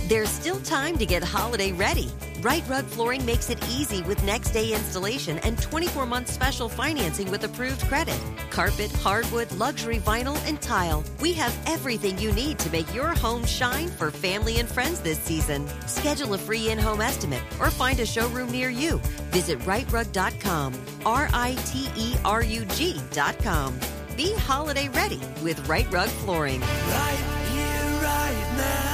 There's still time to get holiday ready. Right Rug Flooring makes it easy with next-day installation and 24-month special financing with approved credit. Carpet, hardwood, luxury vinyl, and tile. We have everything you need to make your home shine for family and friends this season. Schedule a free in-home estimate or find a showroom near you. Visit rightrug.com, RITERUG.com. Be holiday ready with Right Rug Flooring. Right here, right now.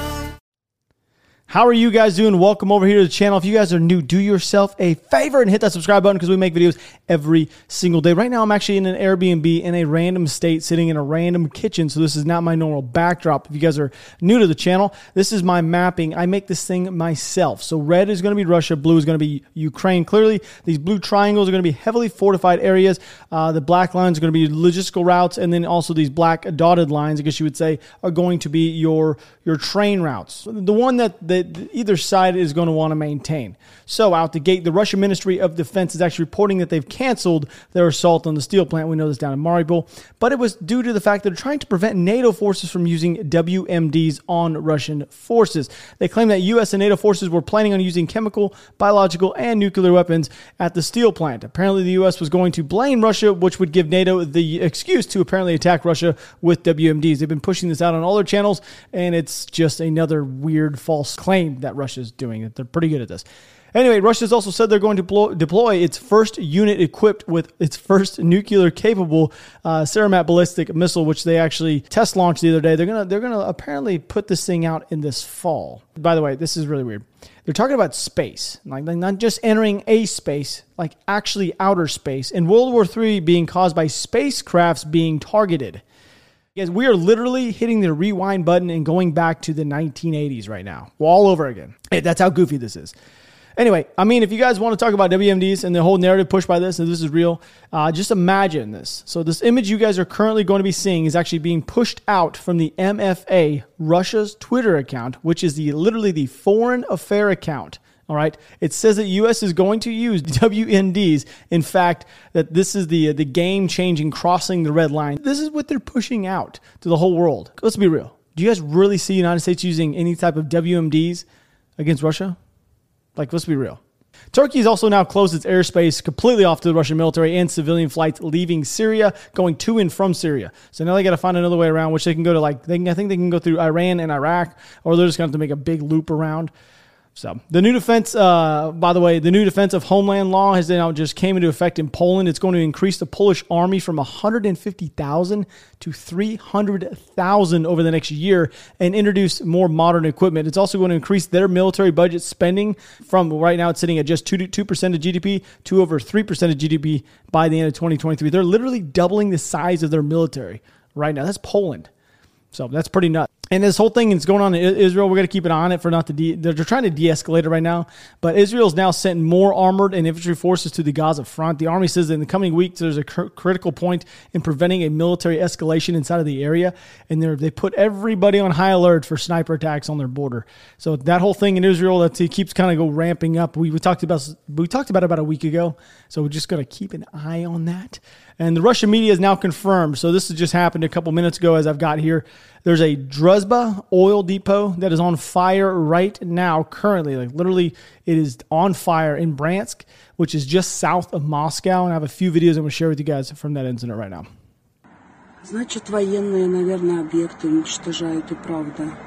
How are you guys doing? Welcome over here to the channel. If you guys are new, do yourself a favor and hit that subscribe button because we make videos every single day. Right now, I'm actually in an Airbnb in a random state, sitting in a random kitchen. So this is not my normal backdrop. If you guys are new to the channel, this is my mapping. I make this thing myself. So red is going to be Russia. Blue is going to be Ukraine. Clearly, these blue triangles are going to be heavily fortified areas. The black lines are going to be logistical routes. And then also these black dotted lines, I guess you would say, are going to be your train routes. The one that either side is going to want to maintain. So out the gate, the Russian Ministry of Defense is actually reporting that they've canceled their assault on the steel plant. We know this down in Mariupol, but it was due to the fact that they're trying to prevent NATO forces from using WMDs on Russian forces. They claim that U.S. and NATO forces were planning on using chemical, biological, and nuclear weapons at the steel plant. Apparently, the U.S. was going to blame Russia, which would give NATO the excuse to apparently attack Russia with WMDs. They've been pushing this out on all their channels, and it's just another weird false claim that Russia's doing it. They're pretty good at this. Anyway, Russia's also said they're going to deploy its first unit equipped with its first nuclear-capable Sarmat ballistic missile, which they actually test launched the other day. They're gonna apparently put this thing out in this fall. By the way, this is really weird. They're talking about space, like not just entering a space, like actually outer space, and World War III being caused by spacecrafts being targeted. Guys, we are literally hitting the rewind button and going back to the 1980s right now, all over again. Hey, that's how goofy this is. Anyway, I mean, if you guys want to talk about WMDs and the whole narrative pushed by this, and this is real, just imagine this. So this image you guys are currently going to be seeing is actually being pushed out from the MFA, Russia's Twitter account, which is literally the foreign affair account. All right. It says that U.S. is going to use WMDs. In fact, that this is the game changing, crossing the red line. This is what they're pushing out to the whole world. Let's be real. Do you guys really see the United States using any type of WMDs against Russia? Like, let's be real. Turkey has also now closed its airspace completely off to the Russian military and civilian flights leaving Syria, going to and from Syria. So now they got to find another way around, which they can go to I think they can go through Iran and Iraq, or they're just going to have to make a big loop around. So the new defense, by the way, the new Defense of Homeland Law has now just came into effect in Poland. It's going to increase the Polish army from 150,000 to 300,000 over the next year and introduce more modern equipment. It's also going to increase their military budget spending from right now it's sitting at just 2% of GDP to over 3% of GDP by the end of 2023. They're literally doubling the size of their military right now. That's Poland. So that's pretty nuts. And this whole thing is going on in Israel. We're going to keep an eye on it for not to they're trying to de-escalate it right now. But Israel's now sent more armored and infantry forces to the Gaza front. The army says that in the coming weeks, there's a critical point in preventing a military escalation inside of the area. And they put everybody on high alert for sniper attacks on their border. So that whole thing in Israel, that keeps kind of ramping up. We talked about it about a week ago. So we're just going to keep an eye on that. And the Russian media is now confirmed. So this has just happened a couple minutes ago as I've got here. There's a Druzhba oil depot that is on fire right now, currently. Like literally, it is on fire in Bryansk, which is just south of Moscow. And I have a few videos I'm going to share with you guys from that incident right now. Значит, военные, наверное, объекты уничтожают и правда.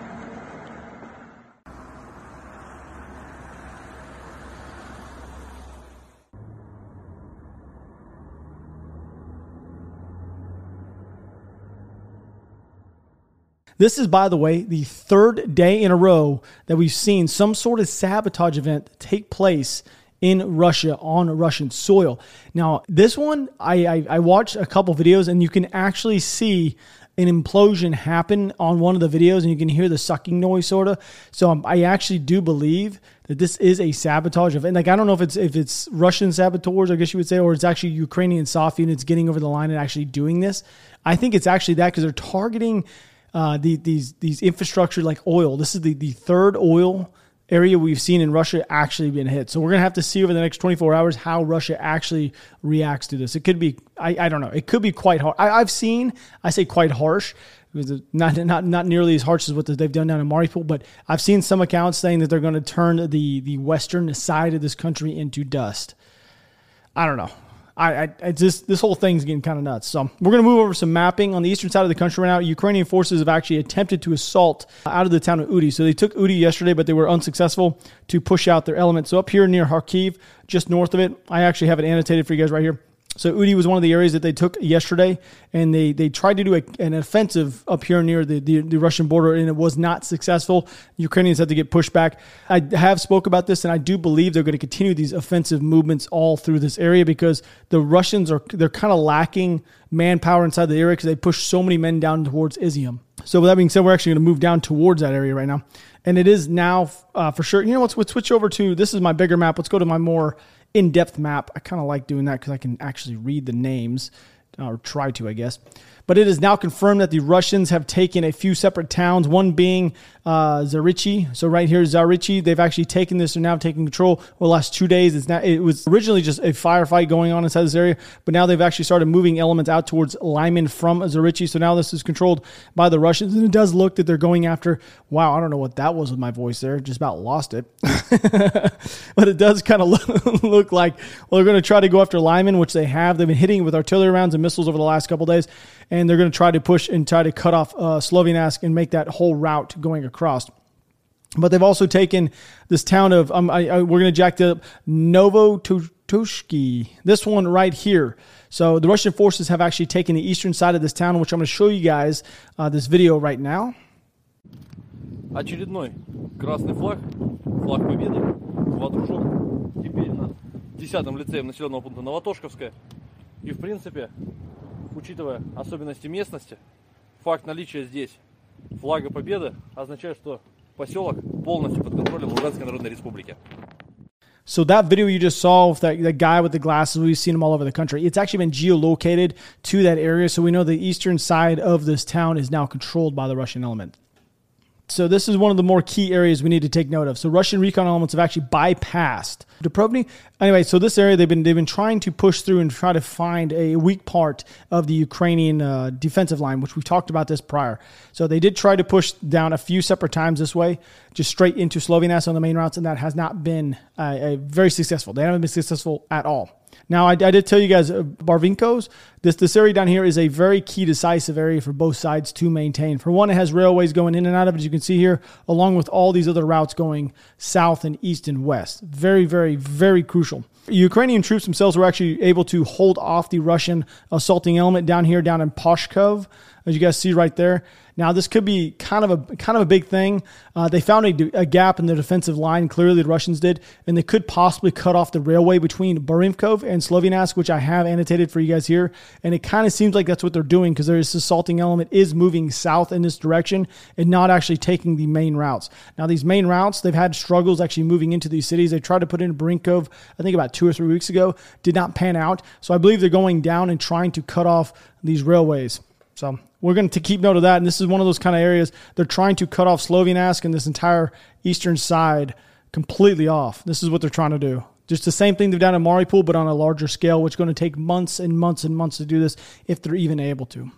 This is, by the way, the third day in a row that we've seen some sort of sabotage event take place in Russia on Russian soil. Now, this one, I watched a couple videos and you can actually see an implosion happen on one of the videos and you can hear the sucking noise sort of. So I actually do believe that this is a sabotage event. Like, I don't know if it's Russian saboteurs, I guess you would say, or it's actually Ukrainian soft units getting over the line and actually doing this. I think it's actually that because they're targeting these infrastructure like oil. This is the third oil area we've seen in Russia actually been hit. So we're going to have to see over the next 24 hours how Russia actually reacts to this. It could be, I don't know, it could be quite hard. I say quite harsh, because it's not nearly as harsh as what they've done down in Mariupol, but I've seen some accounts saying that they're going to turn the western side of this country into dust. I don't know. This whole thing's getting kind of nuts. So we're going to move over some mapping on the eastern side of the country right now. Ukrainian forces have actually attempted to assault out of the town of Udi. So they took Udi yesterday, but they were unsuccessful to push out their element. So up here near Kharkiv, just north of it, I actually have it annotated for you guys right here. So Udi was one of the areas that they took yesterday, and they tried to do an offensive up here near the Russian border, and it was not successful. Ukrainians had to get pushed back. I have spoke about this, and I do believe they're going to continue these offensive movements all through this area, because the Russians they're kind of lacking manpower inside the area because they push so many men down towards Izium. So with that being said, we're actually going to move down towards that area right now, and it is now for sure. You know, let's switch over to, this is my bigger map. Let's go to my more in-depth map. I kind of like doing that because I can actually read the names, or try to, I guess. But it is now confirmed that the Russians have taken a few separate towns, one being Zarichi. So right here is Zarichi. They've actually taken this. They're now taking control over the last 2 days. It was originally just a firefight going on inside this area, but now they've actually started moving elements out towards Lyman from Zarichi. So now this is controlled by the Russians, and it does look that they're going after, wow, I don't know what that was with my voice there. Just about lost it. But it does kind of look like, well, they're going to try to go after Lyman, which they have. They've been hitting it with artillery rounds and missiles over the last couple of days. And they're going to try to push and try to cut off Sloviansk and make that whole route going across. But they've also taken this town of, we're going to jack up Novotushki, this one right here. So the Russian forces have actually taken the eastern side of this town, which I'm going to show you guys this video right now. Очередной красный флаг, флаг Победы, водружен теперь над 10-м лицеем населенного пункта Новотошковская. И в принципе, учитывая особенности местности, факт наличия здесь флага Победы означает, что поселок полностью под контролем Луганской Народной Республики. So that video you just saw with that guy with the glasses, we've seen him all over the country. It's actually been geolocated to that area, so we know the eastern side of this town is now controlled by the Russian element. So this is one of the more key areas we need to take note of. So Russian recon elements have actually bypassed Dubrovnik. Anyway, so this area they've been trying to push through and try to find a weak part of the Ukrainian defensive line, which we talked about this prior. So they did try to push down a few separate times this way, just straight into Sloviansk on the main routes, and that has not been very successful. They haven't been successful at all. Now, I did tell you guys, Barvinkos, this area down here is a very key decisive area for both sides to maintain. For one, it has railways going in and out of it, as you can see here, along with all these other routes going south and east and west. Very, very, very crucial. Ukrainian troops themselves were actually able to hold off the Russian assaulting element down here, down in Pashkov, as you guys see right there. Now, this could be kind of a big thing. They found a gap in the defensive line, clearly the Russians did, and they could possibly cut off the railway between Barimkov and Sloviansk, which I have annotated for you guys here. And it kind of seems like that's what they're doing, because this assaulting element is moving south in this direction and not actually taking the main routes. Now, these main routes, they've had struggles actually moving into these cities. They tried to put in Barimkov, I think about 2 or 3 weeks ago, did not pan out. So I believe they're going down and trying to cut off these railways. So we're going to keep note of that. And this is one of those kind of areas they're trying to cut off Sloviansk and this entire eastern side completely off. This is what they're trying to do. Just the same thing they've done in Mariupol, but on a larger scale, which is going to take months and months and months to do this if they're even able to.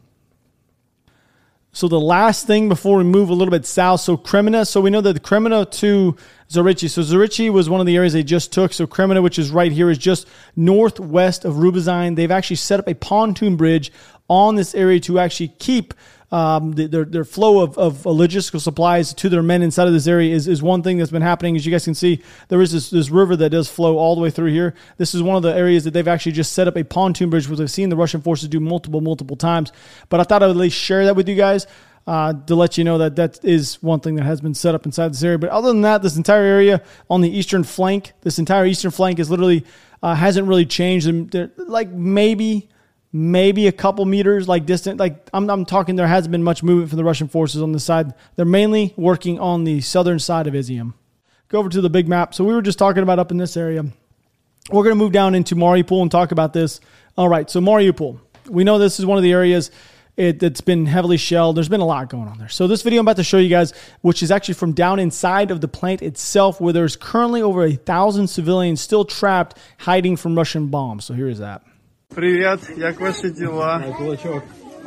So the last thing before we move a little bit south, so Kreminna. So we know that the Kreminna to Zarichi. So Zarichi was one of the areas they just took. So Kreminna, which is right here, is just northwest of Rubizhine. They've actually set up a pontoon bridge on this area to actually keep their flow of logistical supplies to their men inside of this area is one thing that's been happening. As you guys can see, there is this river that does flow all the way through here. This is one of the areas that they've actually just set up a pontoon bridge, which I've seen the Russian forces do multiple times. But I thought I would at least share that with you guys to let you know that is one thing that has been set up inside this area. But other than that, this entire area on the eastern flank, is literally hasn't really changed. They're like maybe a couple meters distant. I'm talking, there hasn't been much movement from the Russian forces on this side. They're mainly working on the southern side of Izium. Go over to the big map. So we were just talking about up in this area. We're going to move down into Mariupol and talk about this. All right, so Mariupol. We know this is one of the areas. It's been heavily shelled. There's been a lot going on there. So this video I'm about to show you guys, which is actually from down inside of the plant itself, where there's currently over 1,000 civilians still trapped, hiding from Russian bombs. So here is that. Привет, як ваши дела? Кулачок.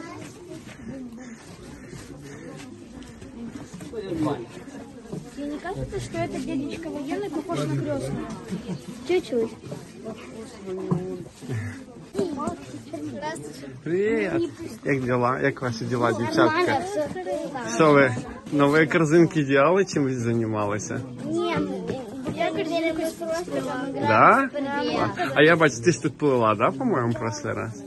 Тебе не кажется, что этот дядечка военный похож на крестного? Чуть-чуть. Привет. Як дела? Як ваші дела, дівчатка? Що ви, нові корзинки делали, чим ви займалися? Нет, я корзинку просто там Да? А я бачу, ти ж тут плила, да, по-моєму, прошлый раз?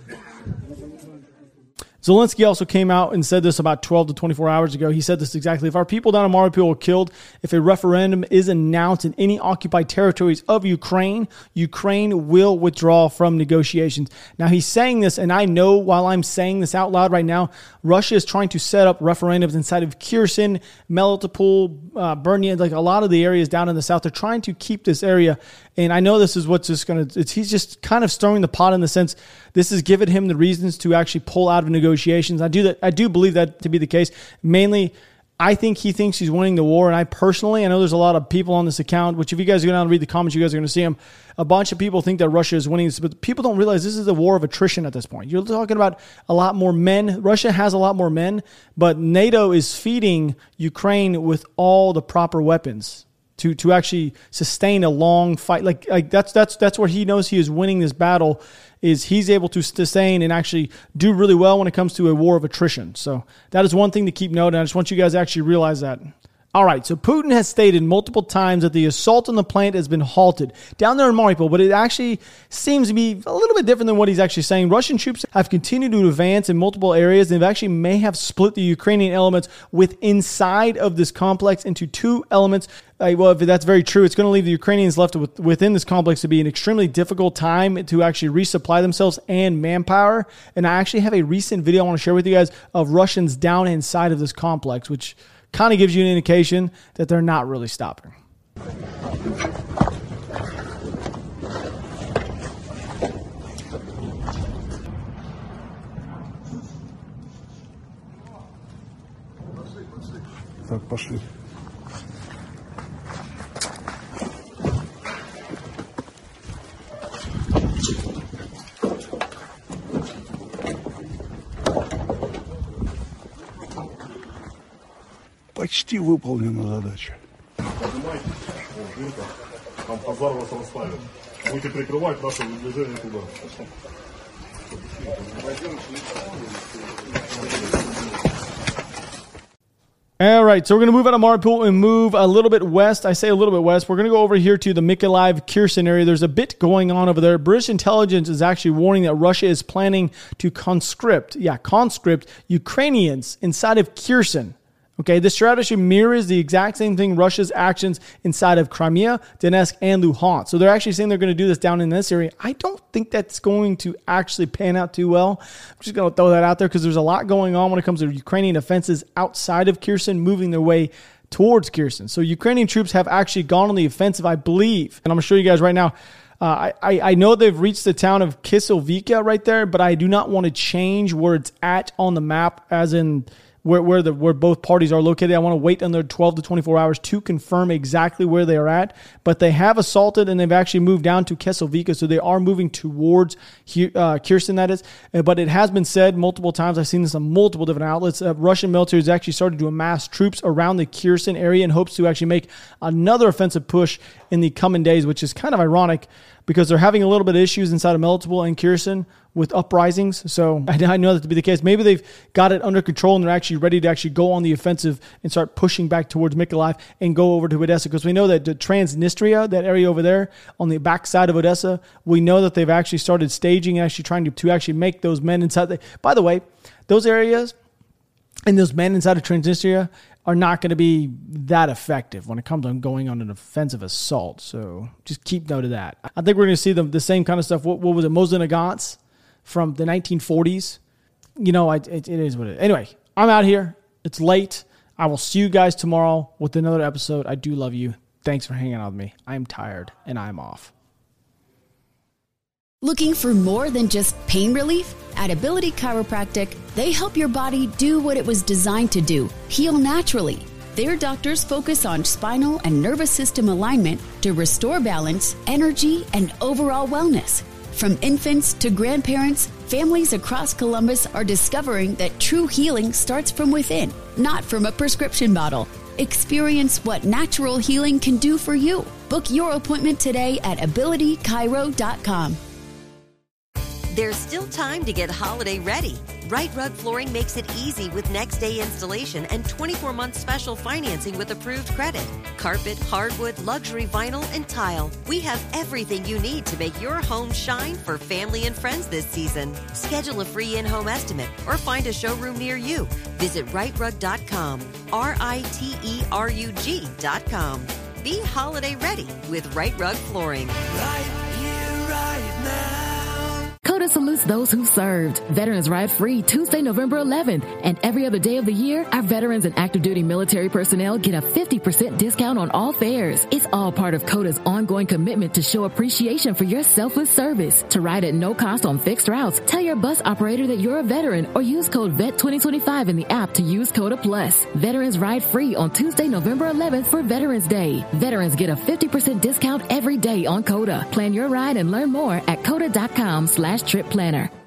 Zelensky also came out and said this about 12 to 24 hours ago. He said this exactly. If our people down in Mariupol are killed, if a referendum is announced in any occupied territories of Ukraine, Ukraine will withdraw from negotiations. Now, he's saying this, and I know while I'm saying this out loud right now, Russia is trying to set up referendums inside of Kherson, Melitopol, Burnia, like a lot of the areas down in the south. They're trying to keep this area. And I know this is what's just going to, he's just kind of stirring the pot in the sense this has given him the reasons to actually pull out of negotiations. I do believe that to be the case. Mainly, I think he thinks he's winning the war. And I know there's a lot of people on this account, which if you guys go down and read the comments, you guys are going to see them. A bunch of people think that Russia is winning this, but people don't realize this is a war of attrition at this point. You're talking about a lot more men. Russia has a lot more men, but NATO is feeding Ukraine with all the proper weapons to actually sustain a long fight. Like that's where he knows he is winning this battle, is he's able to sustain and actually do really well when it comes to a war of attrition. So that is one thing to keep note, and I just want you guys to actually realize that. All right, so Putin has stated multiple times that the assault on the plant has been halted down there in Mariupol, but it actually seems to be a little bit different than what he's actually saying. Russian troops have continued to advance in multiple areas and actually may have split the Ukrainian elements inside of this complex into two elements. Well, if that's very true, it's going to leave the Ukrainians left within this complex to be an extremely difficult time to actually resupply themselves and manpower. And I actually have a recent video I want to share with you guys of Russians down inside of this complex, which kind of gives you an indication that they're not really stopping. Так, пошли. Почти выполнена задача. Поднимайте, дырка. Там пожар вас расставит. Будете прикрывать наше движение туда. All right, so we're going to move out of Mariupol and move a little bit west. I say a little bit west. We're going to go over here to the Mykolaiv, Kherson area. There's a bit going on over there. British intelligence is actually warning that Russia is planning to conscript Ukrainians inside of Kherson. Okay, this strategy mirrors the exact same thing Russia's actions inside of Crimea, Donetsk, and Luhansk. So they're actually saying they're going to do this down in this area. I don't think that's going to actually pan out too well. I'm just going to throw that out there because there's a lot going on when it comes to Ukrainian offenses outside of Kherson, moving their way towards Kherson. So Ukrainian troops have actually gone on the offensive, I believe. And I'm going to show you guys right now. I know they've reached the town of Kiselvika right there, but I do not want to change where it's at on the map, as in where both parties are located. I want to wait another 12 to 24 hours to confirm exactly where they are at. But they have assaulted and they've actually moved down to Kiselvika, so they are moving towards Kherson, that is. But it has been said multiple times, I've seen this on multiple different outlets, Russian military has actually started to amass troops around the Kherson area in hopes to actually make another offensive push in the coming days, which is kind of ironic because they're having a little bit of issues inside of Melitopol and Kherson with uprisings. So I know that to be the case. Maybe they've got it under control and they're actually ready to actually go on the offensive and start pushing back towards Mykolaiv and go over to Odessa, because we know that the Transnistria, that area over there on the backside of Odessa, we know that they've actually started staging and actually trying to actually make those men inside. By the way, those areas and those men inside of Transnistria are not going to be that effective when it comes on going on an offensive assault. So just keep note of that. I think we're going to see the same kind of stuff. What was it? Mosin-Nagants from the 1940s. You know, it is what it is. Anyway, I'm out here. It's late. I will see you guys tomorrow with another episode. I do love you. Thanks for hanging out with me. I'm tired and I'm off. Looking for more than just pain relief? At Ability Chiropractic, they help your body do what it was designed to do, heal naturally. Their doctors focus on spinal and nervous system alignment to restore balance, energy, and overall wellness. From infants to grandparents, families across Columbus are discovering that true healing starts from within, not from a prescription bottle. Experience what natural healing can do for you. Book your appointment today at abilitychiro.com. There's still time to get holiday ready. Right Rug Flooring makes it easy with next day installation and 24-month special financing with approved credit. Carpet, hardwood, luxury vinyl, and tile. We have everything you need to make your home shine for family and friends this season. Schedule a free in-home estimate or find a showroom near you. Visit rightrug.com, RITERUG.com. Be holiday ready with Right Rug Flooring. Right here, right now. CODA salutes those who served. Veterans Ride Free Tuesday, November 11th. And every other day of the year, our veterans and active duty military personnel get a 50% discount on all fares. It's all part of CODA's ongoing commitment to show appreciation for your selfless service. To ride at no cost on fixed routes, tell your bus operator that you're a veteran or use code VET2025 in the app to use CODA Plus. Veterans Ride Free on Tuesday, November 11th for Veterans Day. Veterans get a 50% discount every day on CODA. Plan your ride and learn more at CODA.com/trip planner.